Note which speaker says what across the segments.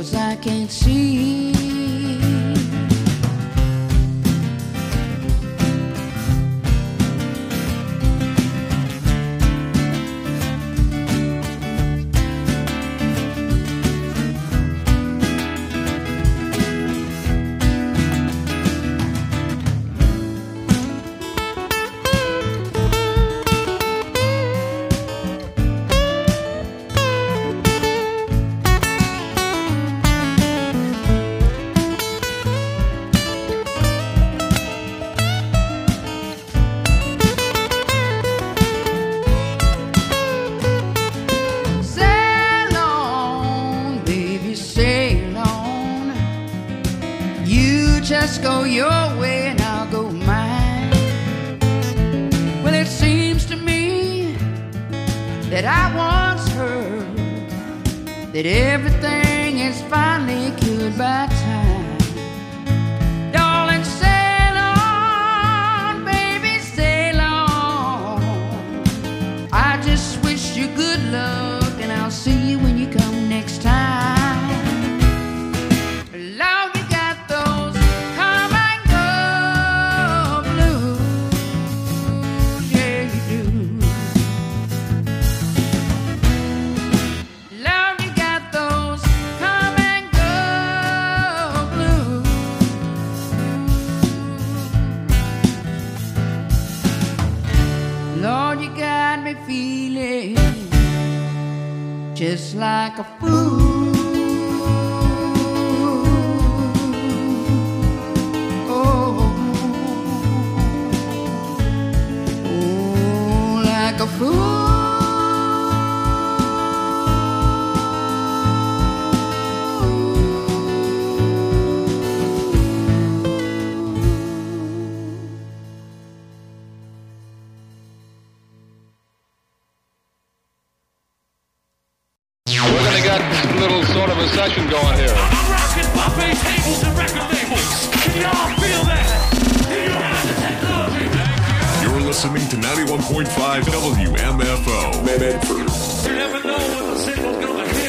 Speaker 1: 'cause I can't see. Just go your way and I'll go mine. Well, it seems to me that I once heard that everything is finally cured by time. Darling, sail on, baby, sail on. I just wish you good luck and I'll see you when you come next time. Feeling just like a fool. Oh, oh, like a fool.
Speaker 2: Little sort of a session going here.
Speaker 3: I'm rocking buffet tables and record labels. Can y'all feel that?
Speaker 4: You're listening to 91.5 WMFO. Medford.
Speaker 3: You never know when the signal's gonna hit.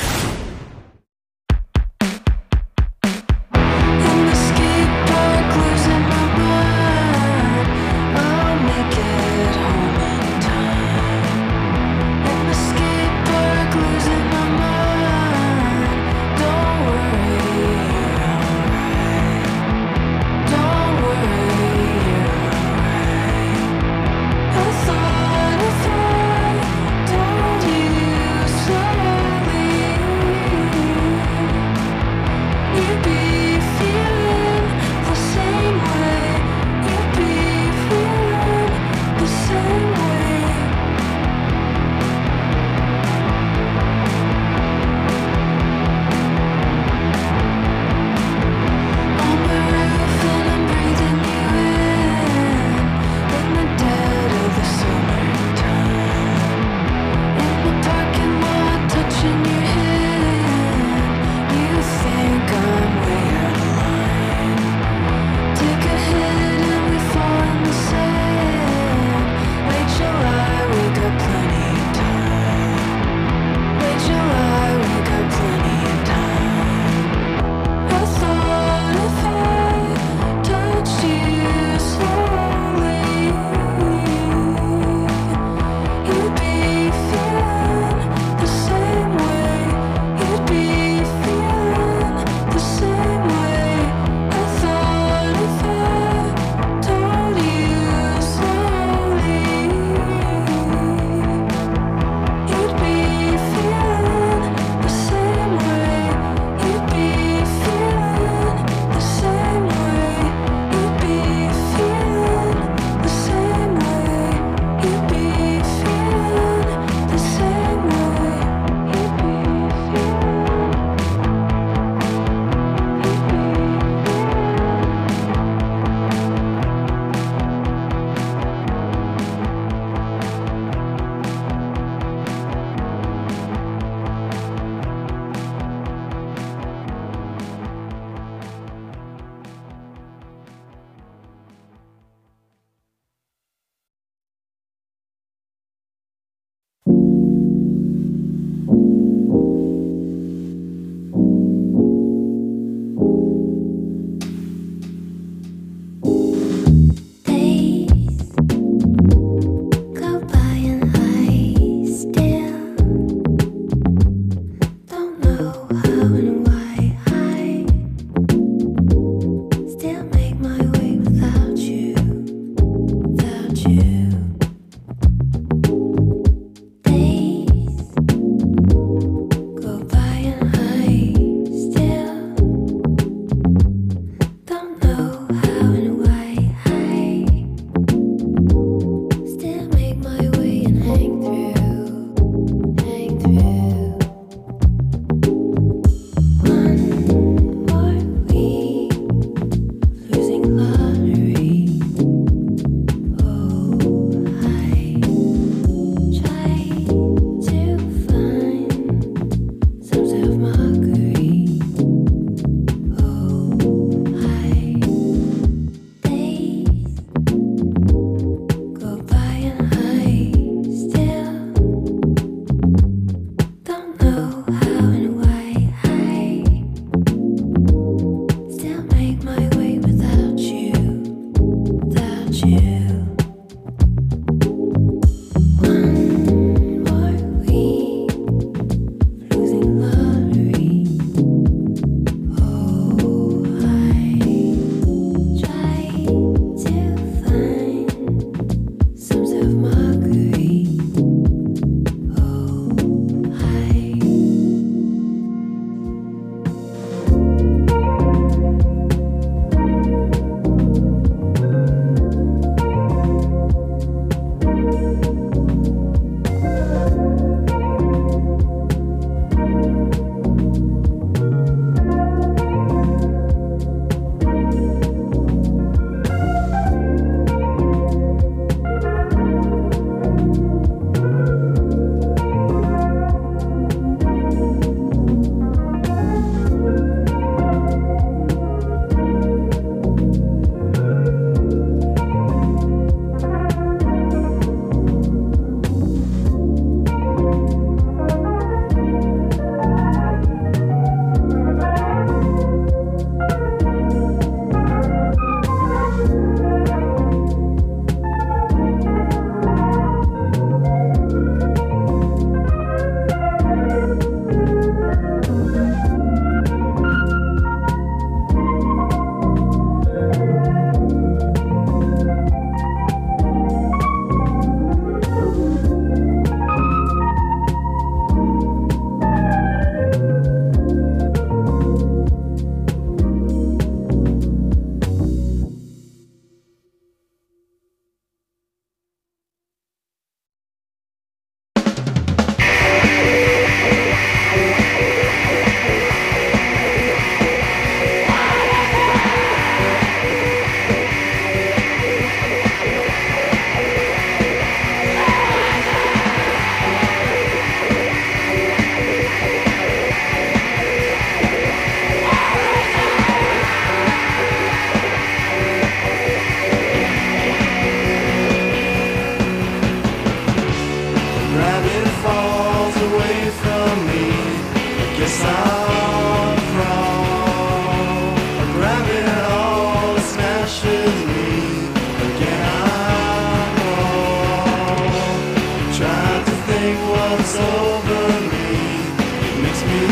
Speaker 5: away from me. I guess I'm wrong. A rabbit all smashes me. Again I'm wrong. Trying to think what's over me. It makes me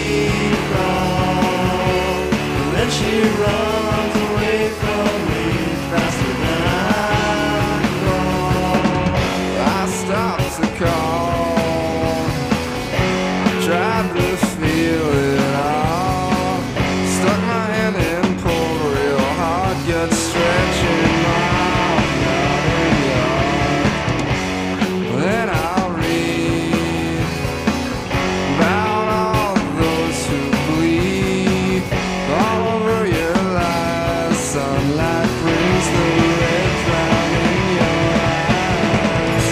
Speaker 5: wrong. And then she runs away from me faster than I'm gone. I stopped to call, tried to feel it all. Stuck my hand in, pulled real hard, gut stretching my yard. Then I'll read about all those who bleed all over your lies. Sunlight brings the red cloud in your eyes.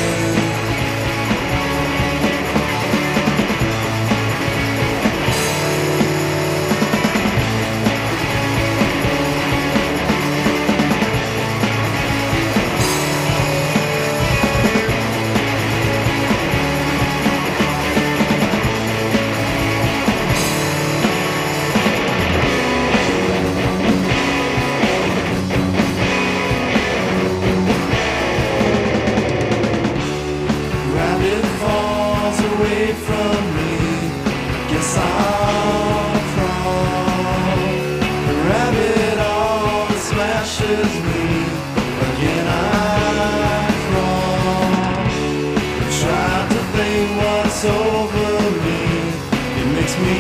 Speaker 5: Rabbit falls away from me. Guess I'm wrong. The rabbit all smashes me. Again I'm wrong. Try to think what's over me. It makes me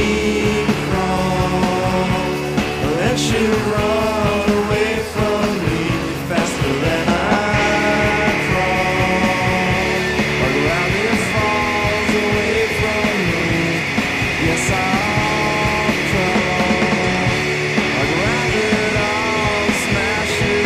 Speaker 5: wrong. Let you run away from me faster than I crawl. A rabbit falls away from me. Yes, I'll crawl. A rabbit all smashes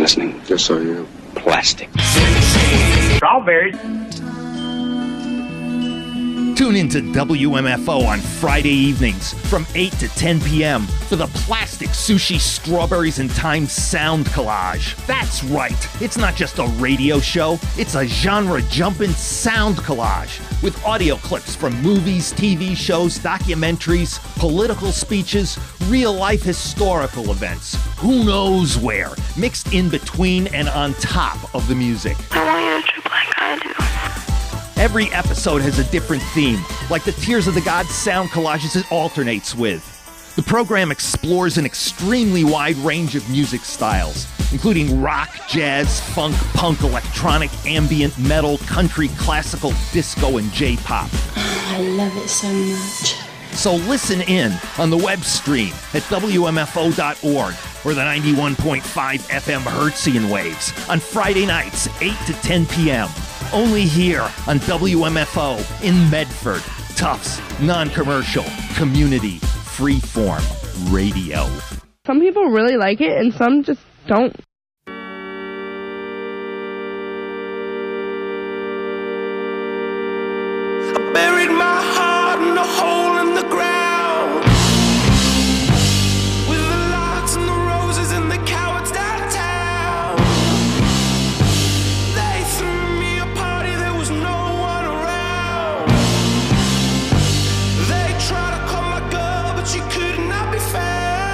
Speaker 6: listening?
Speaker 7: Yes, I am.
Speaker 6: Plastic.
Speaker 8: Strawberries.
Speaker 9: Tune into WMFO on Friday evenings from 8 to 10 p.m. for the Plastic Sushi Strawberries and Time Sound Collage. That's right, it's not just a radio show, it's a genre-jumping sound collage with audio clips from movies, TV shows, documentaries, political speeches, real-life historical events, who knows where, mixed in between and on top of the music.
Speaker 10: I want you to trip like I do.
Speaker 9: Every episode has a different theme, like the Tears of the Gods sound collages it alternates with. The program explores an extremely wide range of music styles, including rock, jazz, funk, punk, electronic, ambient, metal, country, classical, disco, and J-pop.
Speaker 10: I love it so much.
Speaker 9: So listen in on the web stream at WMFO.org or the 91.5 FM Hertzian waves on Friday nights, 8 to 10 p.m. Only here on WMFO in Medford. Tufts, non-commercial, community, freeform radio.
Speaker 11: Some people really like it and some just don't.
Speaker 5: I buried my heart in a hole in the ground, with the lights and the roses and the cowards downtown. They threw me a party, there was no one around. They tried to call my girl, but she could not be found.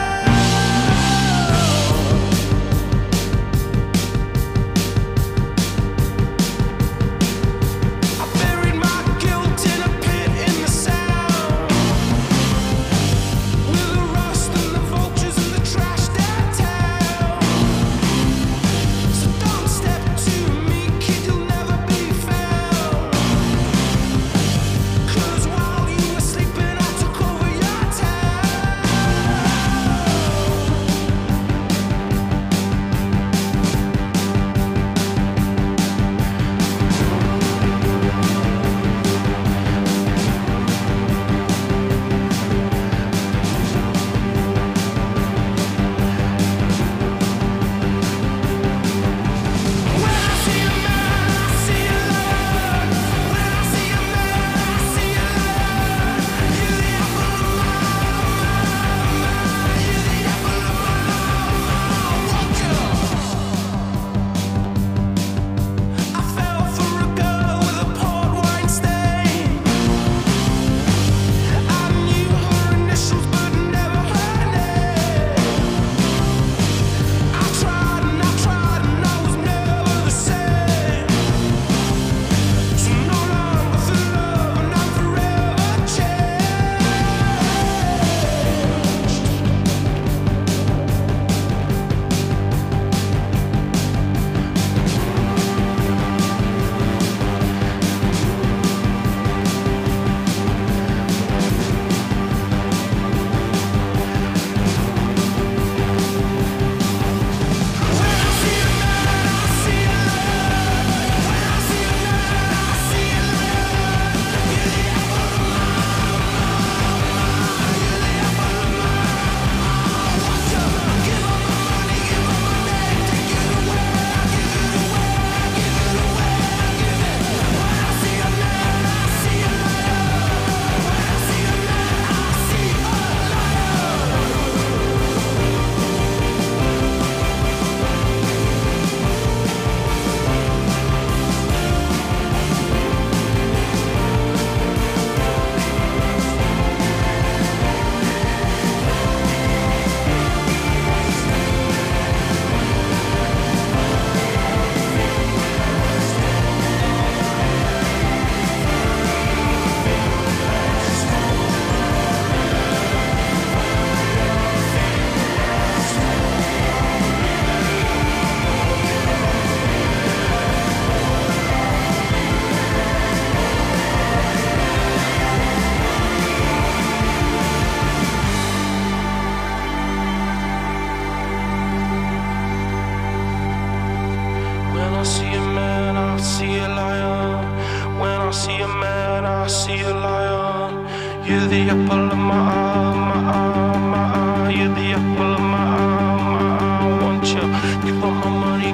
Speaker 5: You're the apple of my eye, my eye, my eye. You're the apple of my eye, my eye. Won't you give up my money?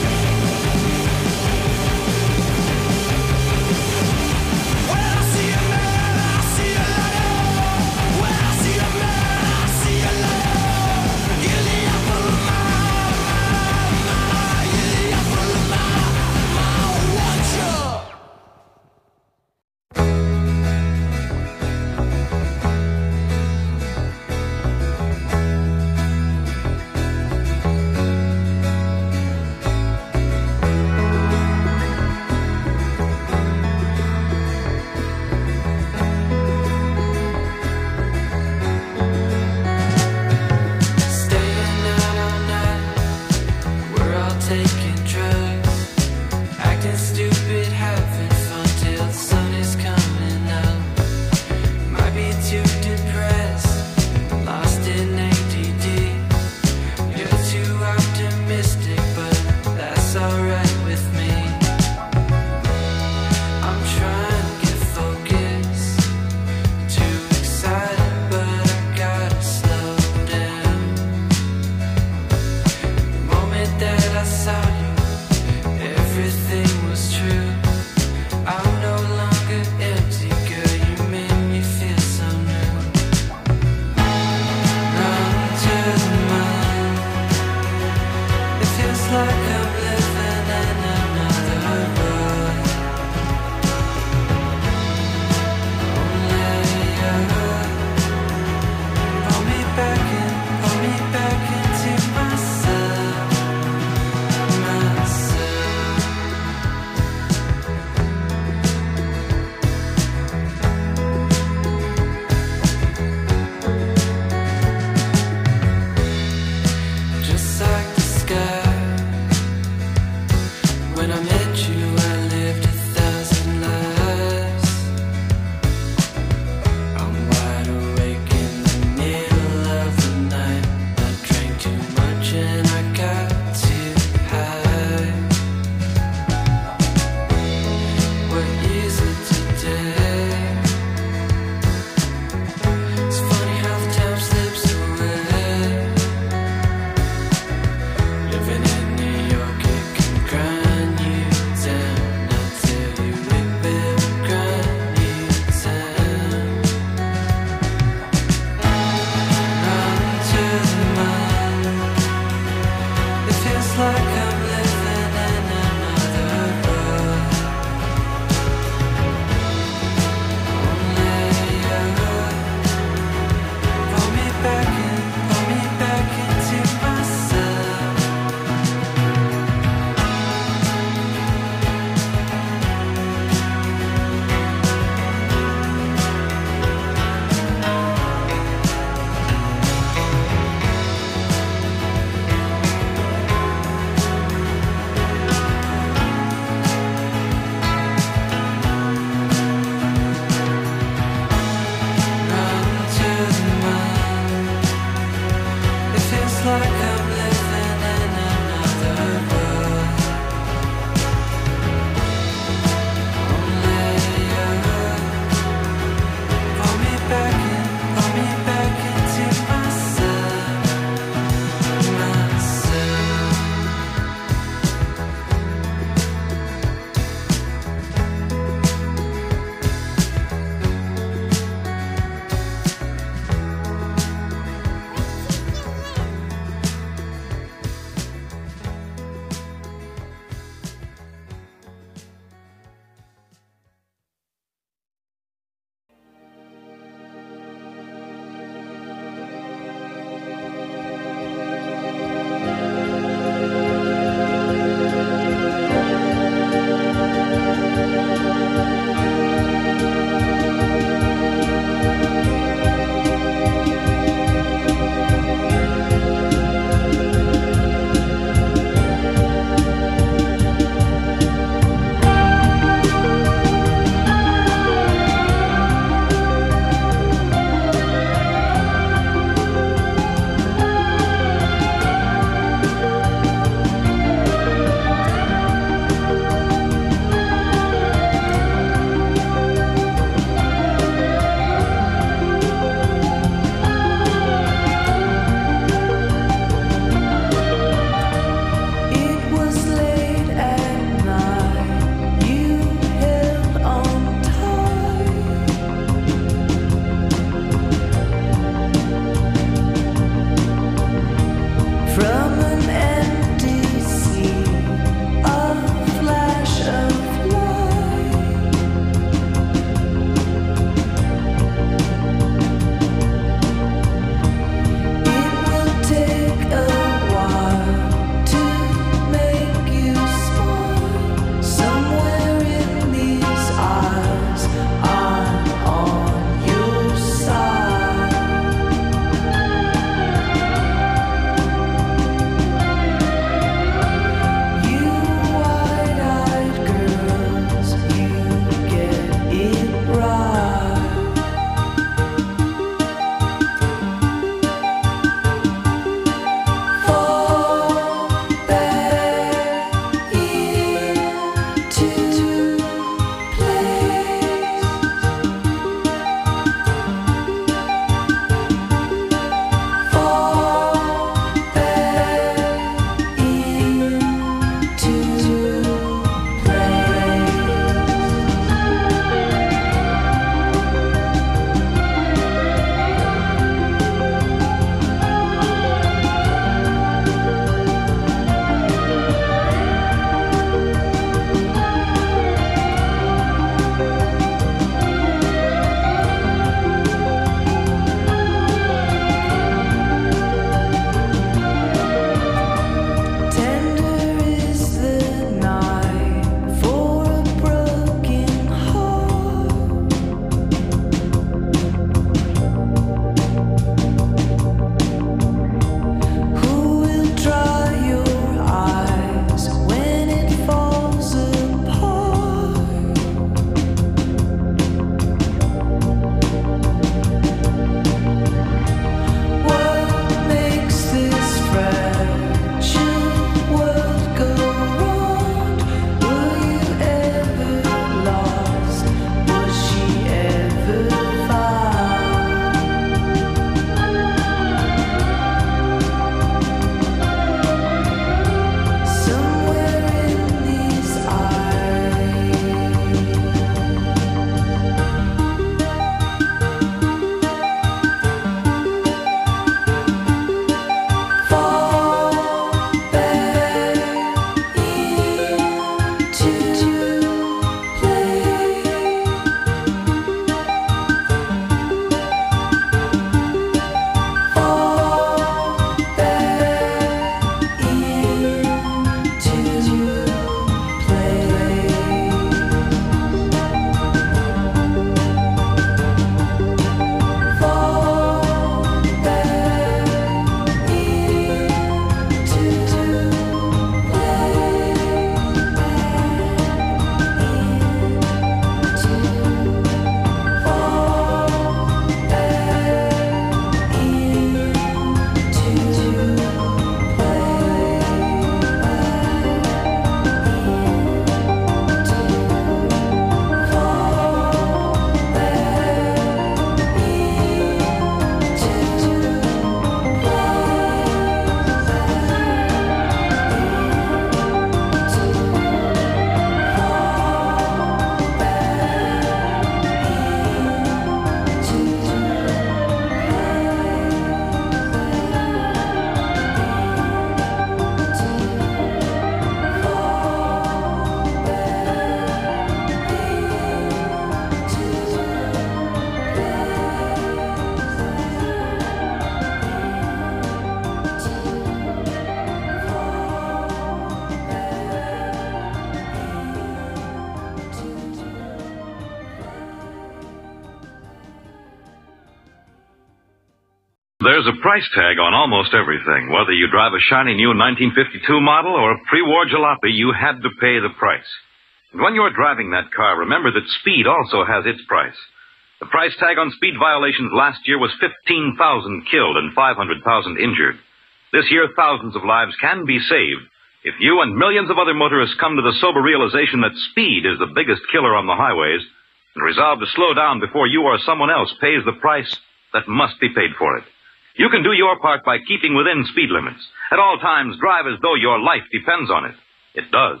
Speaker 6: There's a price tag on almost everything. Whether you drive a shiny new 1952 model or a pre-war jalopy, you had to pay the price. And when you're driving that car, remember that speed also has its price. The price tag on speed violations last year was 15,000 killed and 500,000 injured. This year, thousands of lives can be saved if you and millions of other motorists come to the sober realization that speed is the biggest killer on the highways and resolve to slow down before you or someone else pays the price that must be paid for it. You can do your part by keeping within speed limits. At all times, drive as though your life depends on it. It does.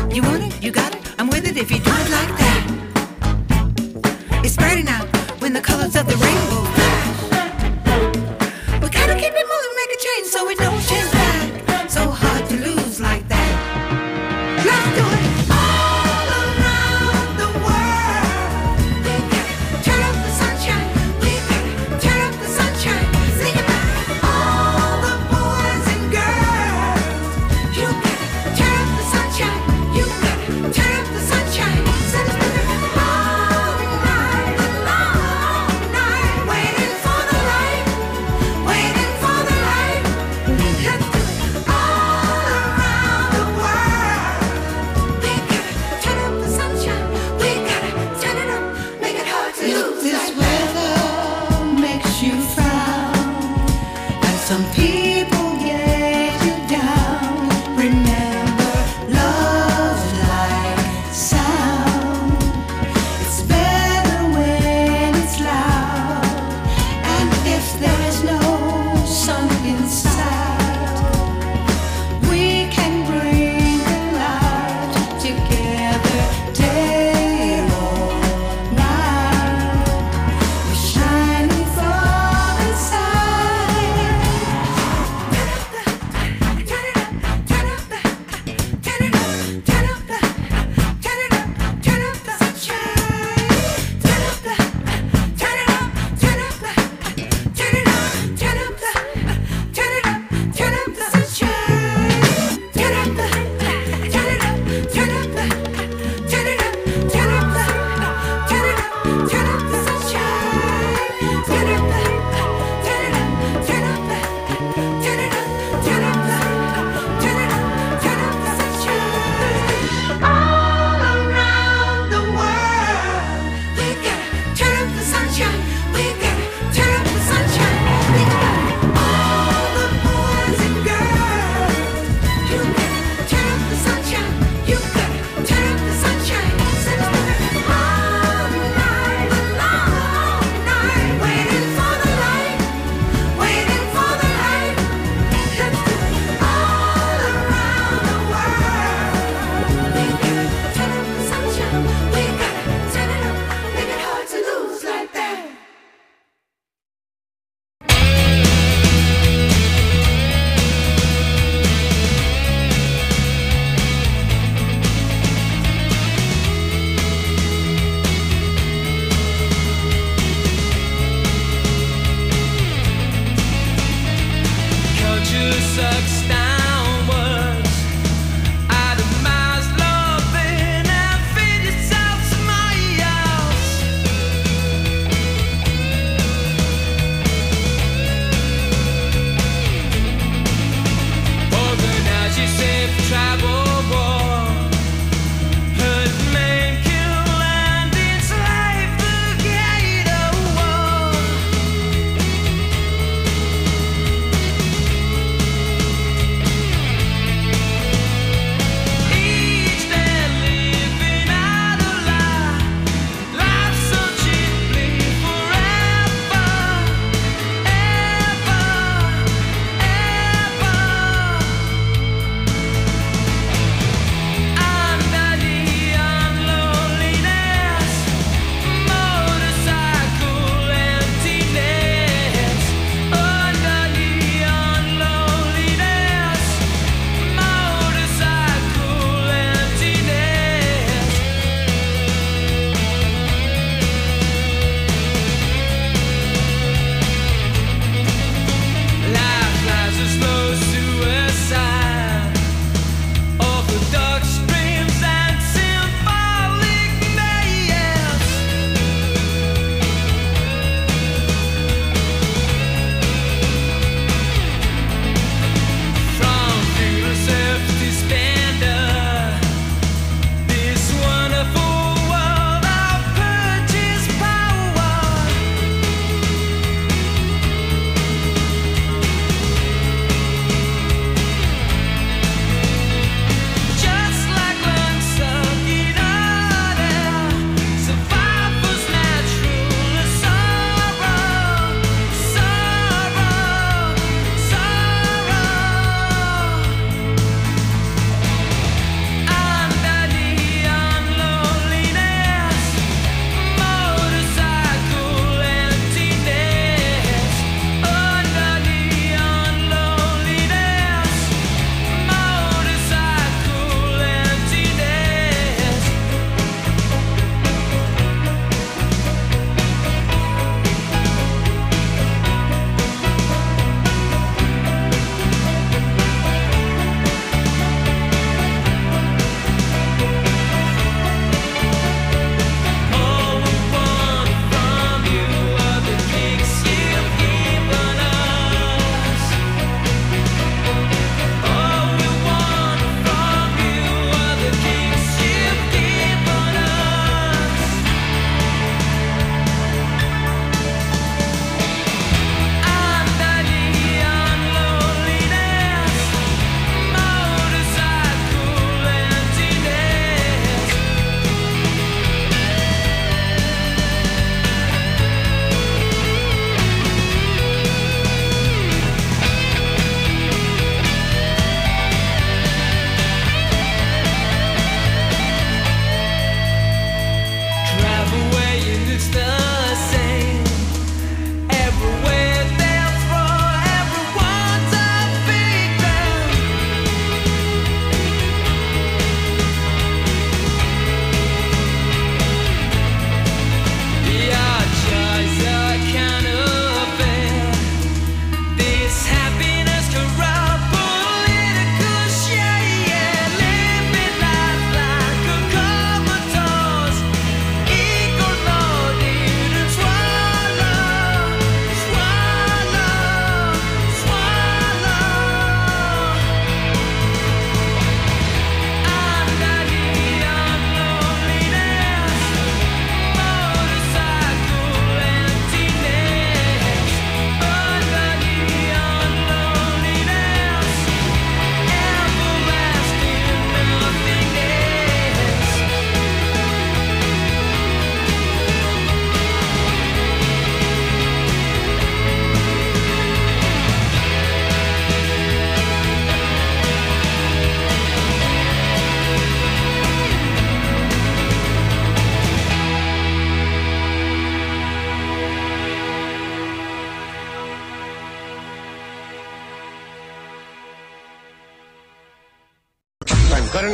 Speaker 7: You want it? You got it? I'm with it if you do it like that. It's brighter now when the colors of the rainbow flash. We gotta keep it moving, make a change so it don't change back. So hard to lose like that. Let's do it all around the world. We gotta turn up the sunshine. We gotta turn up the sunshine. Sing it back. All the boys and girls. You gotta turn up the sunshine. You gotta turn up the sunshine. Sing it all night long.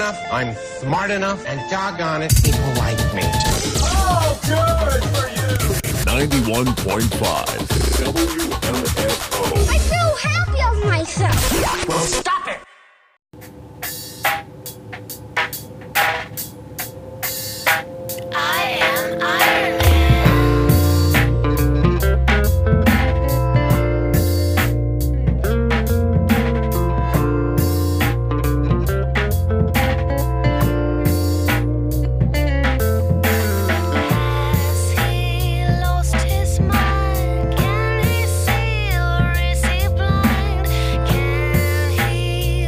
Speaker 12: enough, I'm smart enough, and doggone it, people like me.
Speaker 4: Oh, good for you! 91.5 WMFO.
Speaker 13: I feel happy of myself.
Speaker 12: Well, stop it!
Speaker 13: I am Iron Man.
Speaker 14: Can he see or is he blind? Can he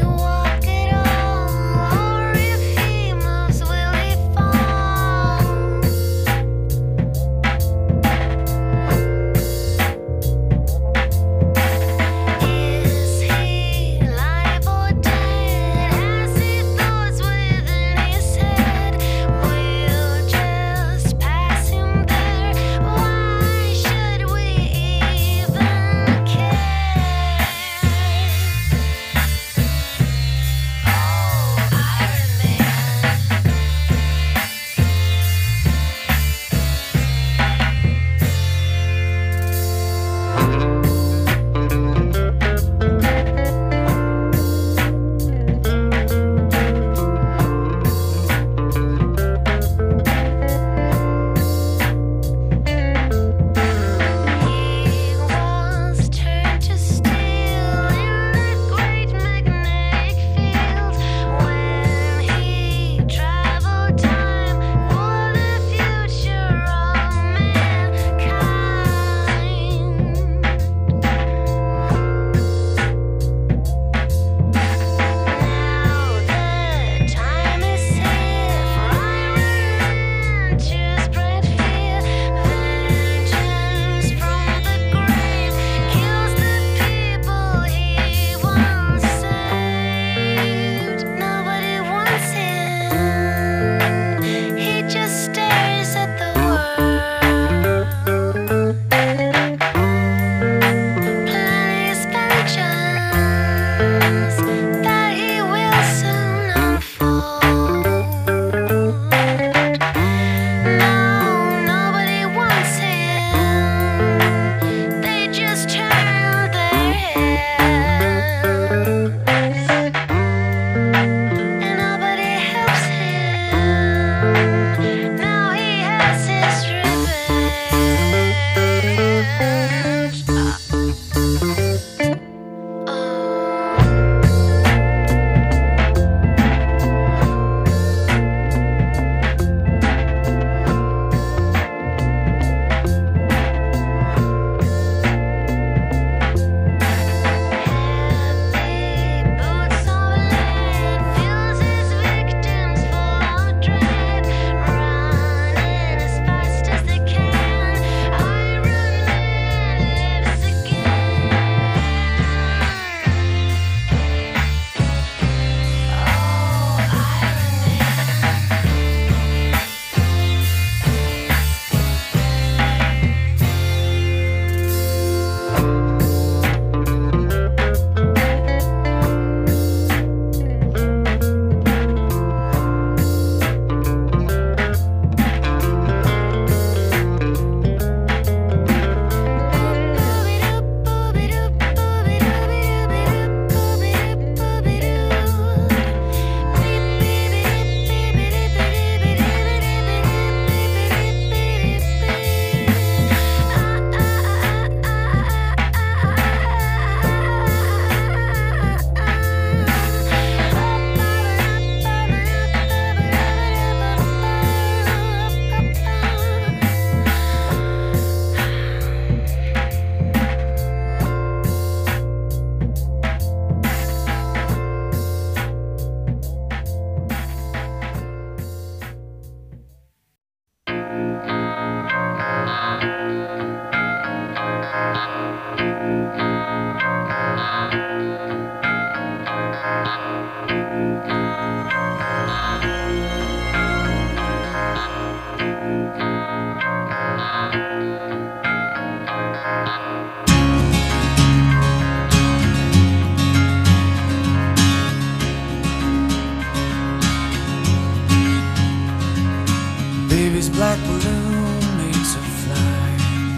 Speaker 5: Baby's black balloon makes her fly.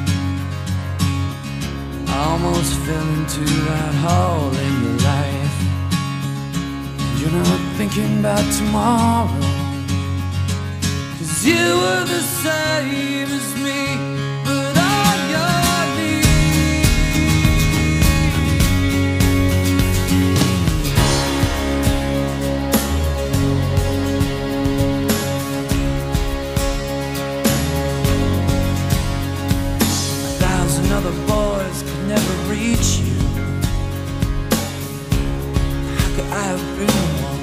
Speaker 5: I almost fell into that hole in your life. You're not thinking about tomorrow, 'cause you were the same as me, but on your other boys could never reach you. How could I have been one?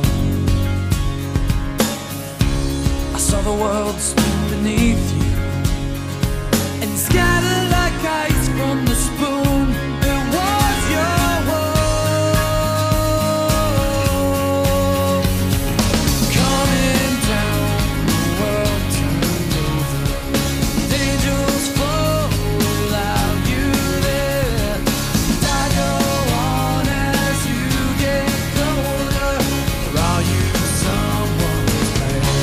Speaker 5: I saw the world spin beneath you and scatter like ice from the spoon. It was your world. Coming down, the world turned over. Angels fall without you there. I go on as you get colder. Or are you someone's better?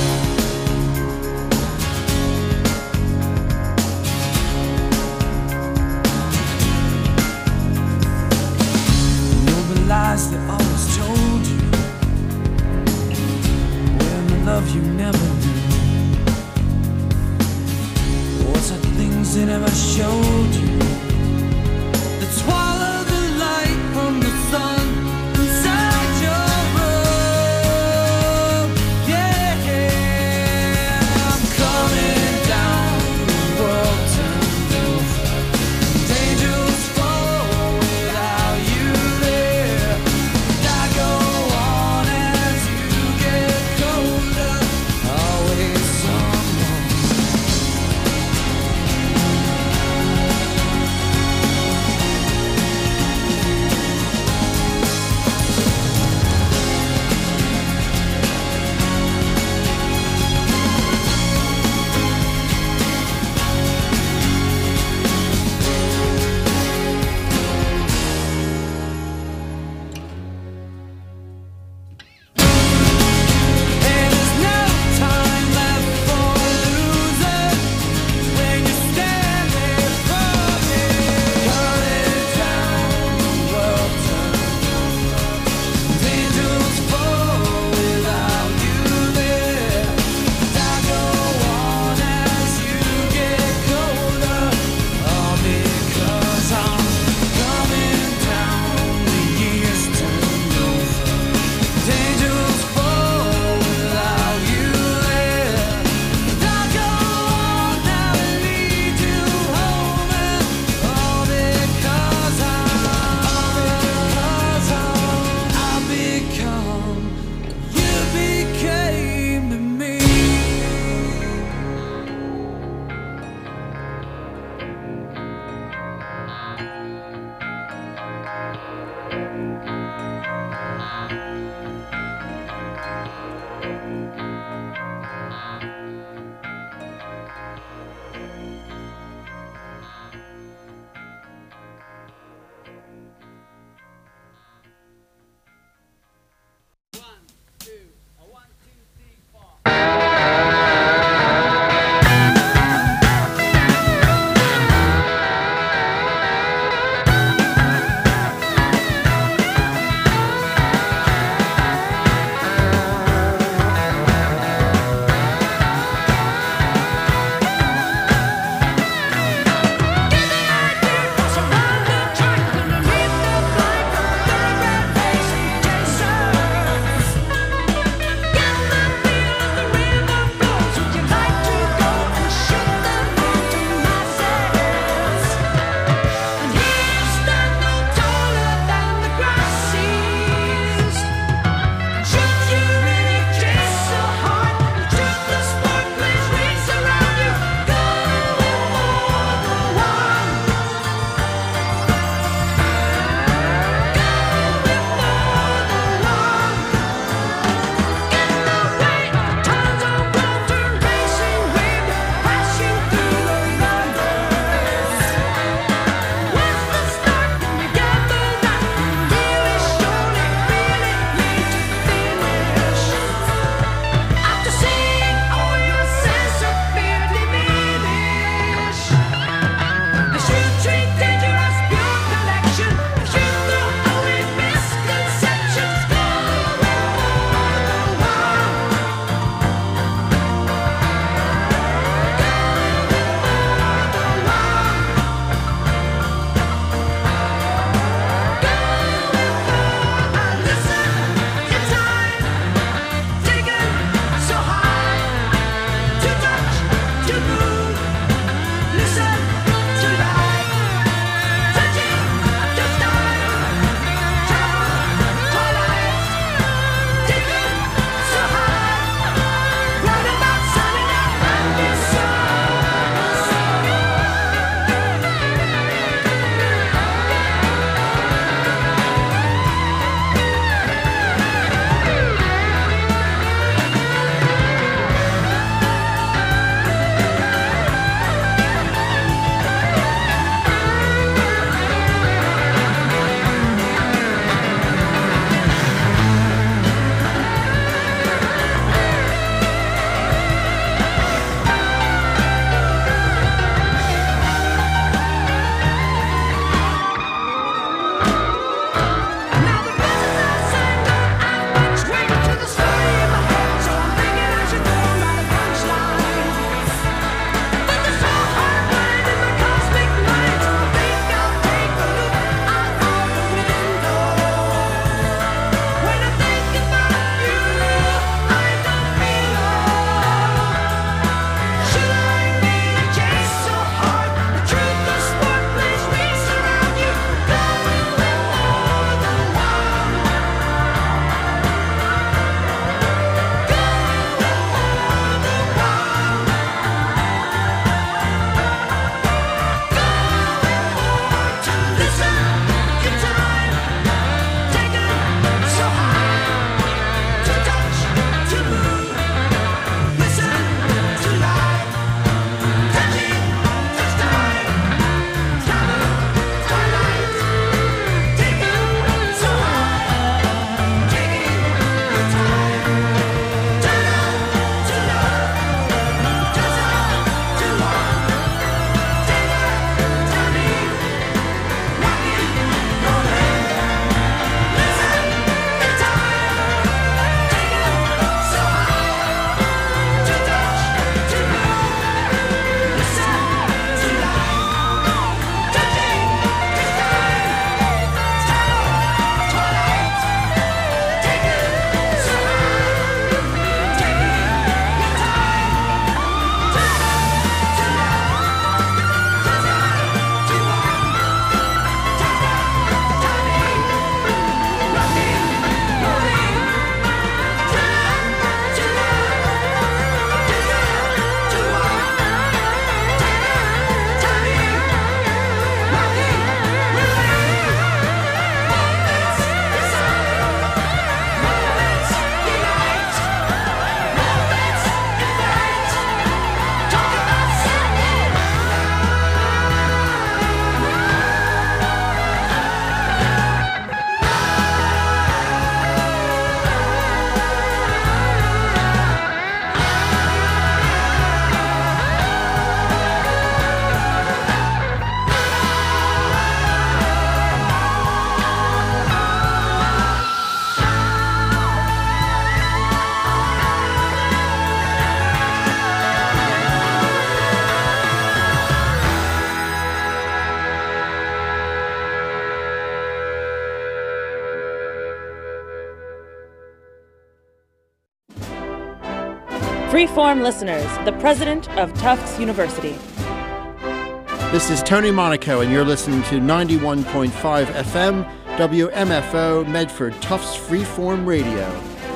Speaker 5: Know the lies that always told you, when the love you never knew. What's the things they never showed you, that swallow the light from the sun inside your room? Yeah, I'm coming down, the world turned over. Angels fall without you there. I go on as you get colder. Always someone.
Speaker 14: Freeform listeners, the president of Tufts University.
Speaker 15: This is Tony Monaco, and you're listening to 91.5 FM, WMFO, Medford, Tufts Freeform Radio.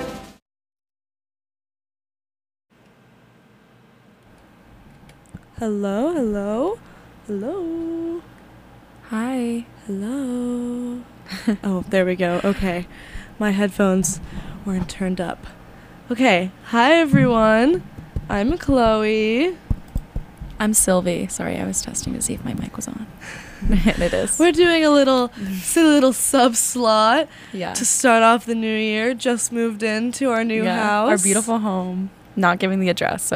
Speaker 16: Hello, hello, hello. Hi. Hello. Oh, there we go. Okay. My headphones weren't turned up. Okay. Hi, everyone. I'm Chloe.
Speaker 17: I'm Sylvie. Sorry, I was testing to see if my mic was on. And it is.
Speaker 16: We're doing a little sub slot
Speaker 17: to
Speaker 16: start off the new year. Just moved into our new house.
Speaker 17: Our beautiful home. Not giving the address, so